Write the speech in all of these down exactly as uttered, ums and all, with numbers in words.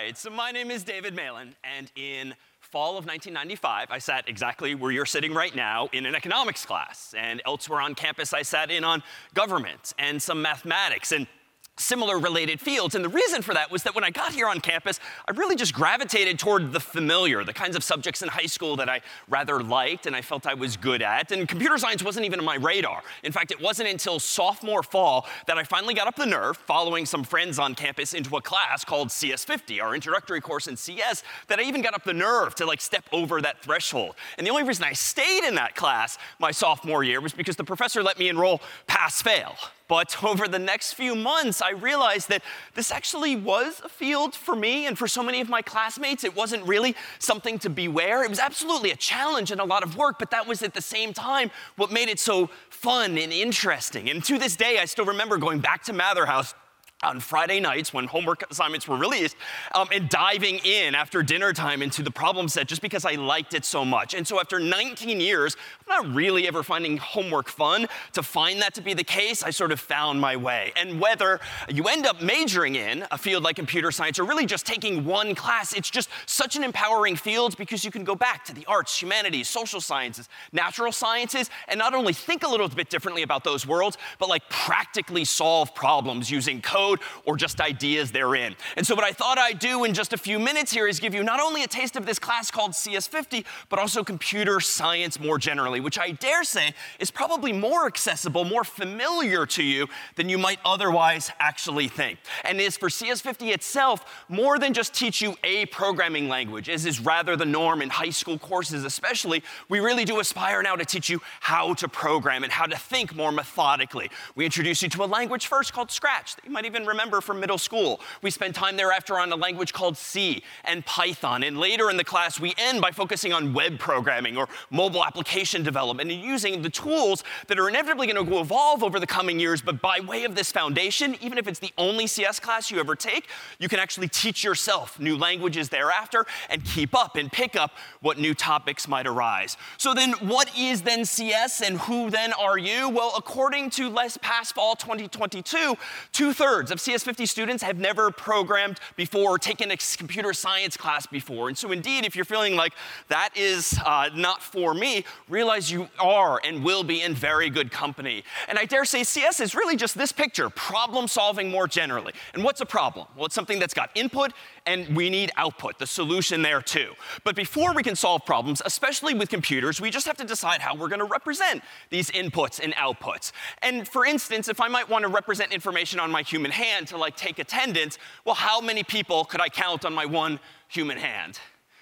right, so my name is David Malin, and in fall of nineteen ninety-five, I sat exactly where you're sitting right now in an economics class, and elsewhere on campus, I sat in on government and some mathematics and similar related fields. And the reason for that was that when I got here on campus, I really just gravitated toward the familiar, the kinds of subjects in high school that I rather liked and I felt I was good at. And computer science wasn't even on my radar. In fact, it wasn't until sophomore fall that I finally got up the nerve, following some friends on campus into a class called C S fifty, our introductory course in C S, that I even got up the nerve to like step over that threshold. And the only reason I stayed in that class my sophomore year was because the professor let me enroll pass-fail. But over the next few months, I realized that this actually was a field for me and for so many of my classmates. It wasn't really something to beware. It was absolutely a challenge and a lot of work, but that was at the same time what made it so fun and interesting. And to this day, I still remember going back to Mather House on Friday nights when homework assignments were released, um, and diving in after dinner time into the problem set just because I liked it so much. And so after nineteen years, I'm not really ever finding homework fun. To find that to be the case, I sort of found my way. And whether you end up majoring in a field like computer science or really just taking one class, it's just such an empowering field because you can go back to the arts, humanities, social sciences, natural sciences, and not only think a little bit differently about those worlds, but like practically solve problems using code or just ideas therein. And so what I thought I'd do in just a few minutes here is give you not only a taste of this class called C S fifty, but also computer science more generally, which I dare say is probably more accessible, more familiar to you than you might otherwise actually think. And is for C S fifty itself more than just teach you a programming language, as is rather the norm in high school courses especially. We really do aspire now to teach you how to program and how to think more methodically. We introduce you to a language first called Scratch that you might even remember from middle school. We spend time thereafter on a language called C and Python. And later in the class, we end by focusing on web programming or mobile application development and using the tools that are inevitably going to evolve over the coming years. But by way of this foundation, even if it's the only C S class you ever take, you can actually teach yourself new languages thereafter and keep up and pick up what new topics might arise. So then what is then C S and who then are you? Well, according to Les Pass Fall twenty twenty-two, two-thirds of C S fifty students have never programmed before or taken a computer science class before. And so indeed, if you're feeling like that is uh, not for me, realize you are and will be in very good company. And I dare say C S is really just this picture, problem solving more generally. And what's a problem? Well, it's something that's got input and we need output, the solution there too. But before we can solve problems, especially with computers, we just have to decide how we're going to represent these inputs and outputs. And for instance, if I might want to represent information on my human hand to like take attendance, well, how many people could I count on my one human hand?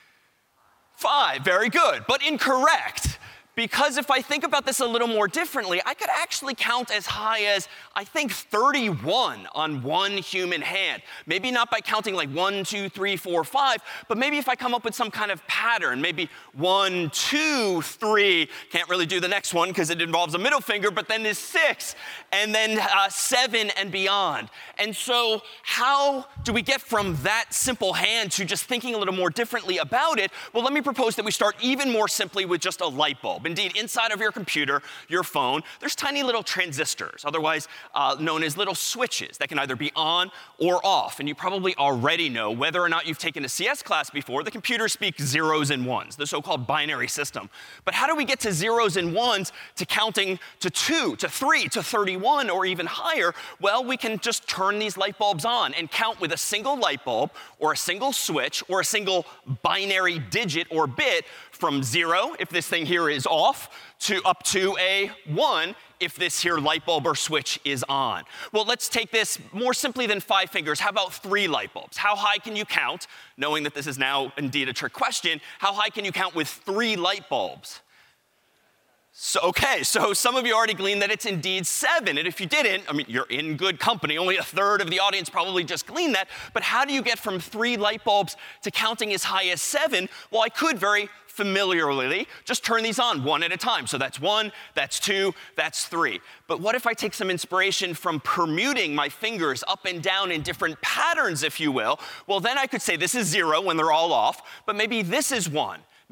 Five, very good, but incorrect. Because if I think about this a little more differently, I could actually count as high as, I think, thirty-one on one human hand. Maybe not by counting like one, two, three, four, five, but maybe if I come up with some kind of pattern, maybe one, two, three, can't really do the next one because it involves a middle finger, but then there's six, and then uh, seven and beyond. And so how do we get from that simple hand to just thinking a little more differently about it? Well, let me propose that we start even more simply with just a light bulb. Indeed, inside of your computer, your phone, there's tiny little transistors, otherwise uh, known as little switches that can either be on or off. And you probably already know, whether or not you've taken a C S class before, the computer speaks zeros and ones, the so-called binary system. But how do we get to zeros and ones to counting to two, to three, to thirty-one, or even higher? Well, we can just turn these light bulbs on and count with a single light bulb or a single switch or a single binary digit or bit from zero, if this thing here is off, to up to a one, if this here light bulb or switch is on. Well, let's take this more simply than five fingers. How about three light bulbs? How high can you count? Knowing that this is now indeed a trick question, how high can you count with three light bulbs? So, okay, so some of you already gleaned that it's indeed seven. And if you didn't, I mean, you're in good company. Only a third of the audience probably just gleaned that. But how do you get from three light bulbs to counting as high as seven? Well, I could very familiarly just turn these on one at a time. So that's one, that's two, that's three. But what if I take some inspiration from permuting my fingers up and down in different patterns, if you will? Well, then I could say this is zero when they're all off, but maybe this is one.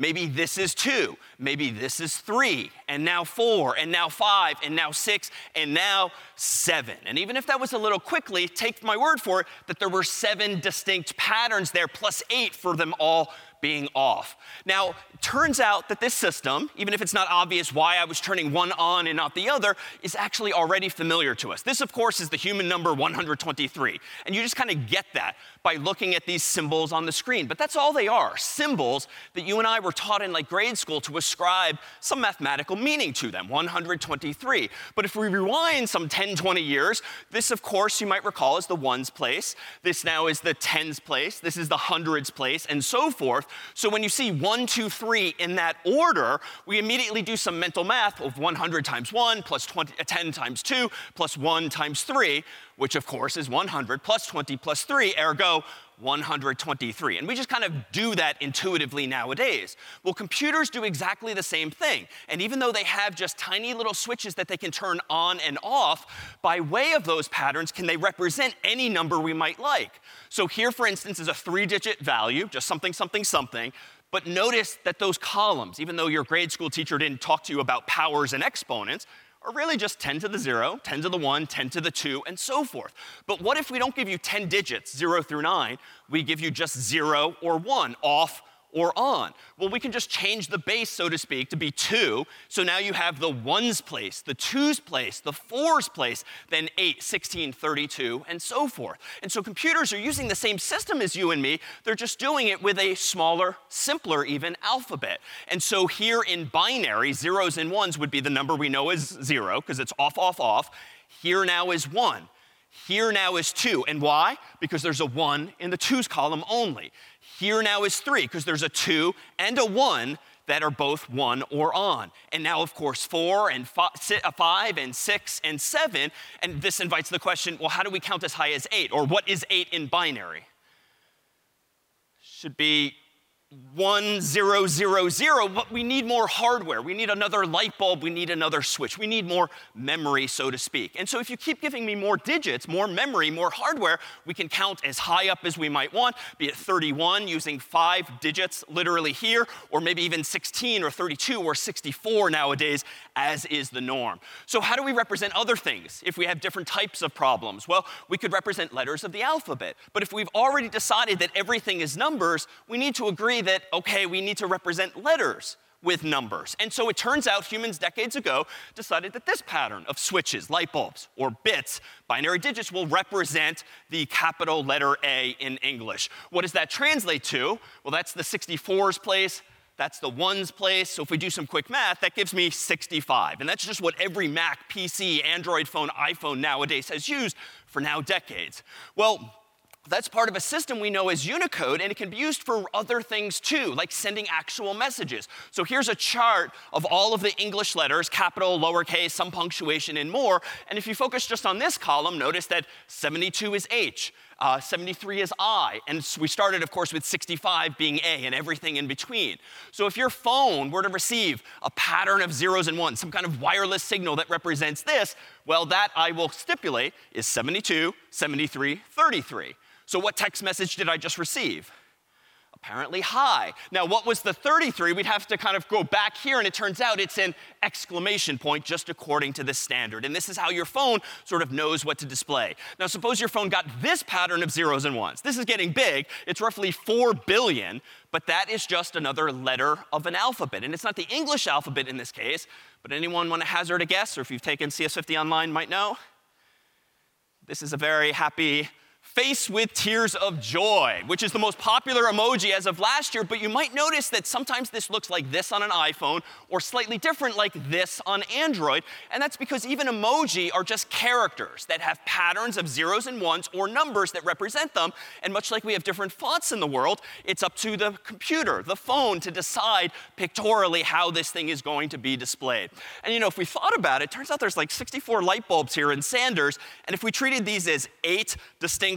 maybe this is two, maybe this is three, and now four, and now five, and now six, and now seven. And even if that was a little quickly, take my word for it that there were seven distinct patterns there, plus eight for them all being off. Now, turns out that this system, even if it's not obvious why I was turning one on and not the other, is actually already familiar to us. This, of course, is the human number one hundred twenty-three. And you just kind of get that by looking at these symbols on the screen. But that's all they are, symbols that you and I were taught in like grade school to ascribe some mathematical meaning to them, one hundred twenty-three. But if we rewind some ten, twenty years, this, of course, you might recall is the ones place. This now is the tens place. This is the hundreds place, and so forth. So when you see one, two, three in that order, we immediately do some mental math of one hundred times one plus twenty, ten times two plus one times three, which of course is one hundred plus twenty plus three, ergo one hundred twenty-three. And we just kind of do that intuitively nowadays. Well, computers do exactly the same thing. And even though they have just tiny little switches that they can turn on and off, by way of those patterns, can they represent any number we might like? So here, for instance, is a three-digit value, just something, something, something. But notice that those columns, even though your grade school teacher didn't talk to you about powers and exponents, are really just ten to the zero, ten to the one, ten to the two, and so forth. But what if we don't give you ten digits, zero through nine, we give you just zero or one, off or on? Well, we can just change the base, so to speak, to be two. So now you have the ones place, the twos place, the fours place, then eight, sixteen, thirty-two, and so forth. And so computers are using the same system as you and me. They're just doing it with a smaller, simpler even alphabet. And so here in binary, zeros and ones would be the number we know as zero, because it's off, off, off. Here now is one. Here now is two. And why? Because there's a one in the twos column only. Here now is three, because there's a two and a one that are both one or on. And now, of course, four and five and six and seven. And this invites the question, well, how do we count as high as eight? Or what is eight in binary? Should be one, zero, zero, zero, but we need more hardware. We need another light bulb. We need another switch. We need more memory, so to speak. And so if you keep giving me more digits, more memory, more hardware, we can count as high up as we might want, be it thirty-one using five digits literally here, or maybe even sixteen or thirty-two or sixty-four nowadays, as is the norm. So how do we represent other things if we have different types of problems? Well, we could represent letters of the alphabet. But if we've already decided that everything is numbers, we need to agree that, okay, we need to represent letters with numbers. And so it turns out humans decades ago decided that this pattern of switches, light bulbs, or bits, binary digits, will represent the capital letter A in English. What does that translate to? Well, that's the sixty-fours place. That's the ones place. So if we do some quick math, that gives me sixty-five. And that's just what every Mac, P C, Android phone, iPhone nowadays has used for now decades. Well, that's part of a system we know as Unicode, and it can be used for other things too, like sending actual messages. So here's a chart of all of the English letters, capital, lowercase, some punctuation, and more. And if you focus just on this column, notice that seventy-two is H, uh, seventy-three is I, and we started, of course, with sixty-five being A and everything in between. So if your phone were to receive a pattern of zeros and ones, some kind of wireless signal that represents this, well, that I will stipulate is seventy-two, seventy-three, thirty-three. So what text message did I just receive? Apparently hi. Now, what was the thirty-three? We'd have to kind of go back here, and it turns out it's an exclamation point just according to the standard. And this is how your phone sort of knows what to display. Now, suppose your phone got this pattern of zeros and ones. This is getting big. It's roughly four billion, but that is just another letter of an alphabet. And it's not the English alphabet in this case, but anyone want to hazard a guess, or if you've taken C S fifty online might know? This is a very happy face with tears of joy, which is the most popular emoji as of last year, but you might notice that sometimes this looks like this on an iPhone or slightly different like this on Android, and that's because even emoji are just characters that have patterns of zeros and ones or numbers that represent them, and much like we have different fonts in the world, it's up to the computer, the phone, to decide pictorially how this thing is going to be displayed. And you know, if we thought about it, it turns out there's like sixty-four light bulbs here in Sanders, and if we treated these as eight distinct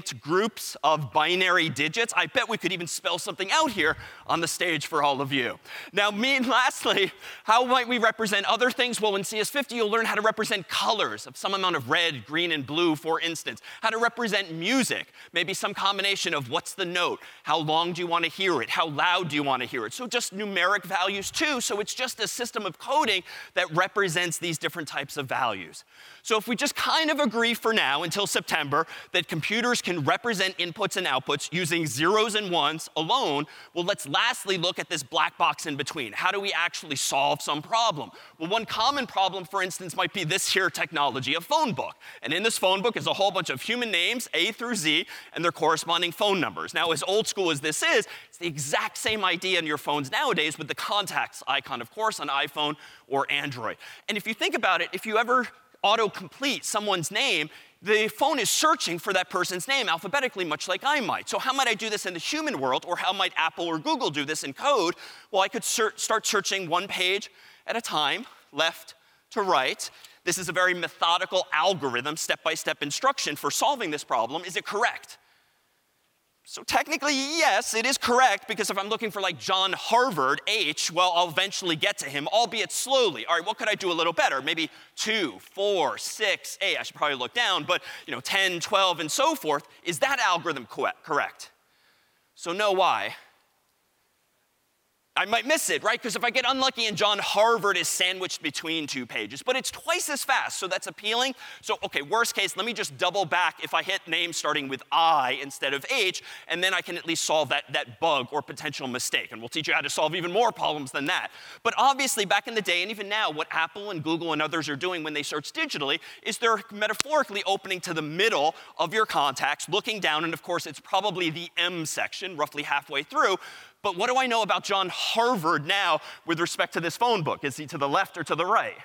distinct groups of binary digits. I bet we could even spell something out here on the stage for all of you. Now, me, and lastly, how might we represent other things? Well, in C S fifty, you'll learn how to represent colors of some amount of red, green, and blue, for instance. How to represent music, maybe some combination of what's the note, how long do you want to hear it, how loud do you want to hear it. So just numeric values too, so it's just a system of coding that represents these different types of values. So if we just kind of agree for now, until September, that computers can represent inputs and outputs using zeros and ones alone, well, let's lastly look at this black box in between. How do we actually solve some problem? Well, one common problem, for instance, might be this here technology, a phone book. And in this phone book is a whole bunch of human names, A through Z, and their corresponding phone numbers. Now, as old school as this is, it's the exact same idea in your phones nowadays with the contacts icon, of course, on iPhone or Android. And if you think about it, if you ever autocomplete someone's name, the phone is searching for that person's name alphabetically, much like I might. So how might I do this in the human world, or how might Apple or Google do this in code? Well, I could ser- start searching one page at a time, left to right. This is a very methodical algorithm, step-by-step instruction for solving this problem. Is it correct? So technically, yes, it is correct, because if I'm looking for like John Harvard, H, well, I'll eventually get to him, albeit slowly. All right, what could I do a little better? Maybe two, four, six, eight. I should probably look down, but you know, ten, twelve, and so forth. Is that algorithm co- correct? So no, why? I might miss it, right? Because if I get unlucky and John Harvard is sandwiched between two pages, but it's twice as fast, so that's appealing. So, okay, worst case, let me just double back if I hit names starting with I instead of H, and then I can at least solve that, that bug or potential mistake. And we'll teach you how to solve even more problems than that. But obviously, back in the day, and even now, what Apple and Google and others are doing when they search digitally is they're metaphorically opening to the middle of your contacts, looking down, and of course, it's probably the M section, roughly halfway through. But what do I know about John Harvard now with respect to this phone book? Is he to the left or to the right?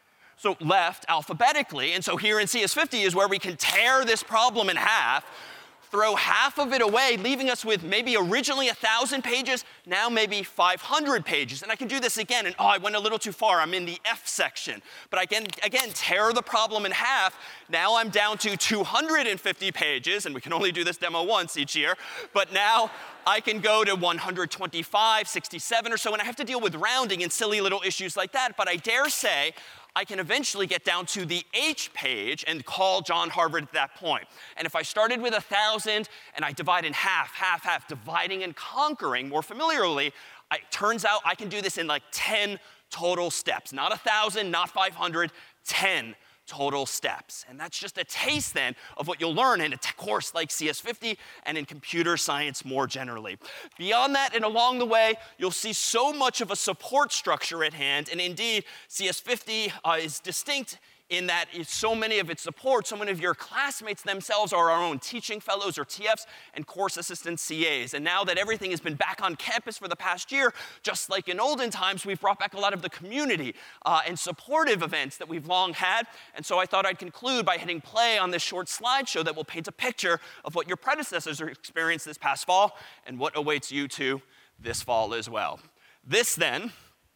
So left alphabetically, and so here in C S fifty is where we can tear this problem in half, throw half of it away, leaving us with maybe originally one thousand pages, now maybe five hundred pages. And I can do this again, and oh, I went a little too far. I'm in the F section. But I can, again, tear the problem in half. Now I'm down to two hundred fifty pages, and we can only do this demo once each year. But now I can go to one hundred twenty-five, sixty-seven or so, and I have to deal with rounding and silly little issues like that. But I dare say I can eventually get down to the H page and call John Harvard at that point. And if I started with one thousand and I divide in half, half, half, dividing and conquering more familiarly, it turns out I can do this in like ten total steps. Not one thousand, not five hundred, ten total steps. And that's just a taste then of what you'll learn in a t- course like C S fifty and in computer science more generally. Beyond that and along the way, you'll see so much of a support structure at hand. And indeed, C S fifty uh, is distinct in that it's so many of its support, so many of your classmates themselves are our own teaching fellows or T Fs and course assistant C As. And now that everything has been back on campus for the past year, just like in olden times, we've brought back a lot of the community uh, and supportive events that we've long had. And so I thought I'd conclude by hitting play on this short slideshow that will paint a picture of what your predecessors experienced this past fall and what awaits you too this fall as well. This then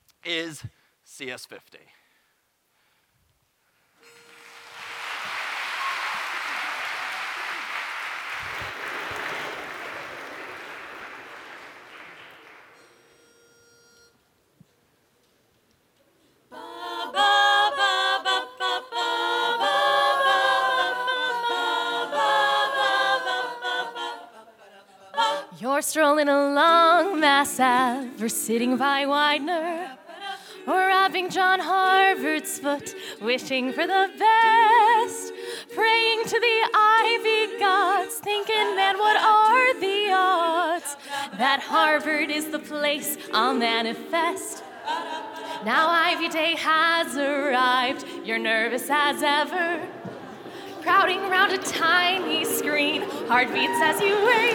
is C S fifty. You're strolling along Mass Ave, or sitting by Widener, or robbing John Harvard's foot, wishing for the best, praying to the ivy gods, thinking, man, what are the odds that Harvard is the place I'll manifest. Now Ivy Day has arrived, you're nervous as ever, crowding around a tiny screen, heartbeats as you wait.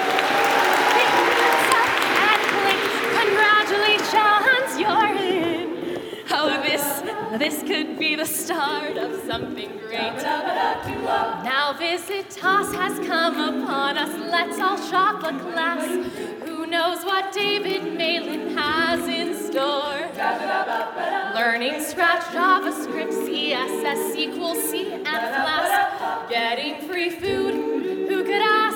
Congratulations, you're in. Oh, this, this could be the start of something great. Now Visitas has come upon us. Let's all shop a class. Who knows what David Malin has in store? Learning Scratch, JavaScript, C S S, S Q L, C, and Flask. Getting free food. Who could ask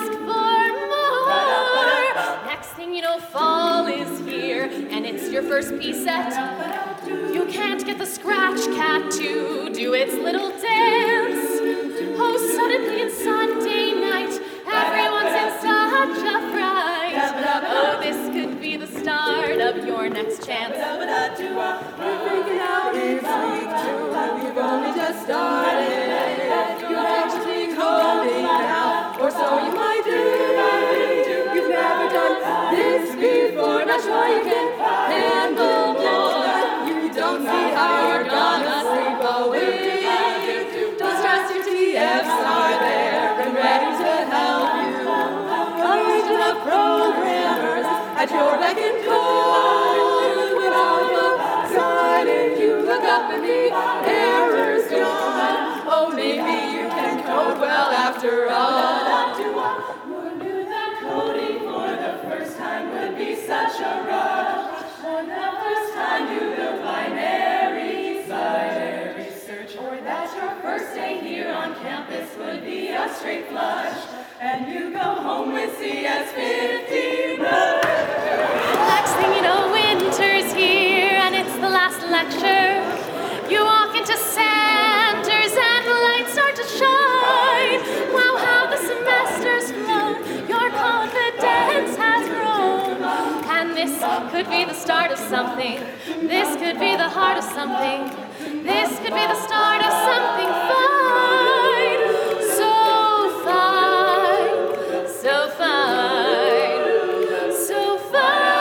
your first piece set. You can't get the scratch cat to do its little dance. Oh, suddenly it's Sunday night, everyone's in such a fright. Oh, this could be the start of your next chance. You're freaking out, it's week two, you've only just started. You're actually calling out, or so you might do. You've never done this before, not sure you can handle more. You don't see how you're gonna sleep a week. Don't stress, your T Fs are there and ready to help you. A legion of programmers at your beck and call. When all the sudden you look up and the error's gone. Oh, maybe you can code well after all. Who knew that coding for the first time would be such a rush? For the first time you built binary binary search, or that your first day here on campus would be a straight flush, and you go home with C S fifty Next thing you know, winter's here and it's the last lecture. You walk into Sanders and the lights start to shine. Wow, how the semester's flown, your confidence has grown. And this could be the start of something. This could be the heart of something. This could be the start of something fine. So fine, so fine, so fine.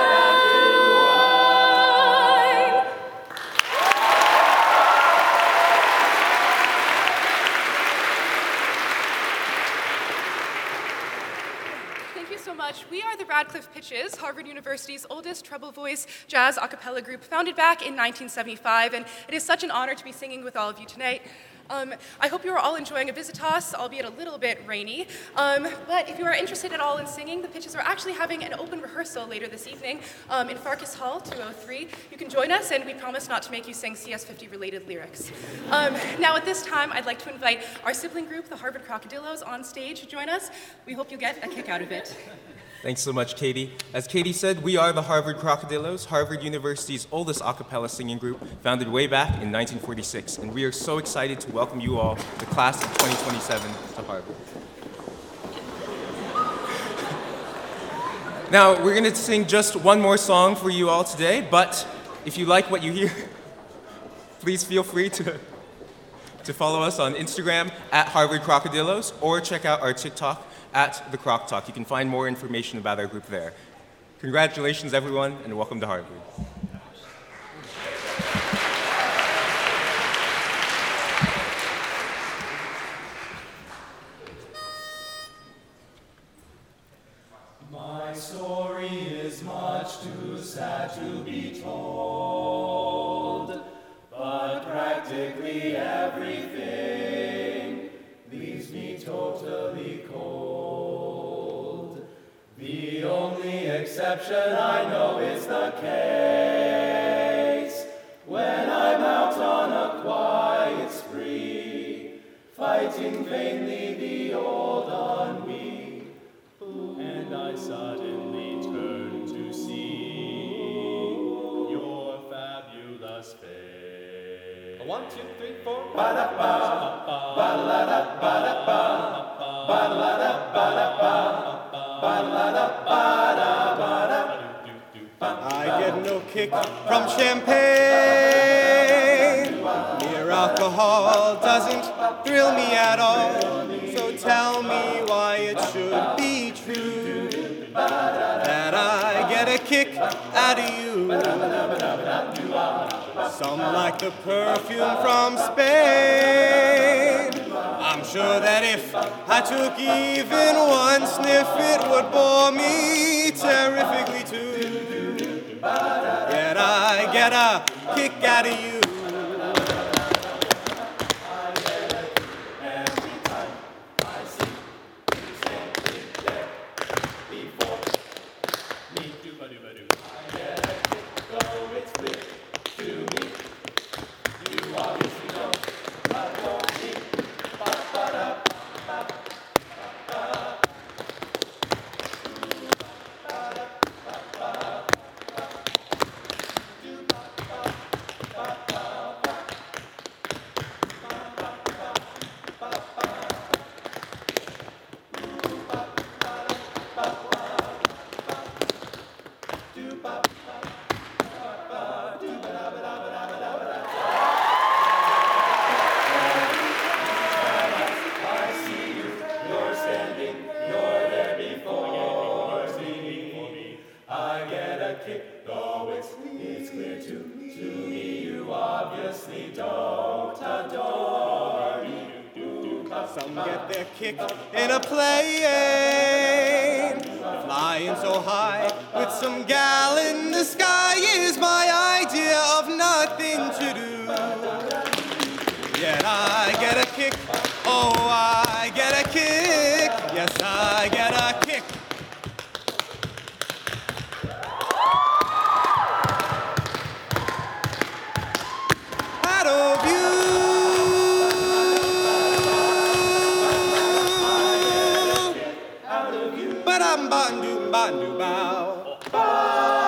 Thank you so much. We are the Radcliffe Pitches, Harvard University's oldest treble voice jazz a cappella group, founded back in nineteen seventy-five, and it is such an honor to be singing with all of you tonight. Um, I hope you are all enjoying a Visitas, albeit a little bit rainy. Um, but if you are interested at all in singing, the Pitches are actually having an open rehearsal later this evening um, in Farkas Hall, two oh three. You can join us, and we promise not to make you sing C S fifty related lyrics. Um, now, at this time, I'd like to invite our sibling group, the Harvard Crocodillos, on stage to join us. We hope you get a kick out of it. Thanks so much, Katie. As Katie said, we are the Harvard Crocodillos, Harvard University's oldest a cappella singing group, founded way back in nineteen forty-six, and we are so excited to welcome you all, the class of twenty twenty-seven, to Harvard. Now, we're going to sing just one more song for you all today, but if you like what you hear, please feel free to, to follow us on Instagram at Harvard Crocodillos, or check out our TikTok at The Croc Talk. You can find more information about our group there. Congratulations, everyone, and welcome to Harvard. My story is much too sad to be told, but practically everything leaves me totally cold. The only exception I know is the case when I'm out on a quiet spree, fighting vainly the old ennui, and I suddenly turn to see your fabulous face. A one, two, three, four. Ba-da-ba, ba-da-da, ba-da-ba, ba-da-da, ba-da-ba, ba-da-da, ba-da-ba-da. I get no kick from champagne. Mere alcohol doesn't thrill me at all. So tell me why it should be true that I get a kick out of you. Some like the perfume from Spain. I'm sure that if I took even one sniff, it would bore me terrifically too. Yet I get a kick out of you. kick, though it's, it's clear to, to me you obviously don't adore me. Some get their kick in a plane, flying so high with some gal in the sky is my idea of nothing to do. Yet I get a kick, oh I get a kick, yes I get a kick. Out of you. Ba-dum, ba-dum, ba-dum, bow.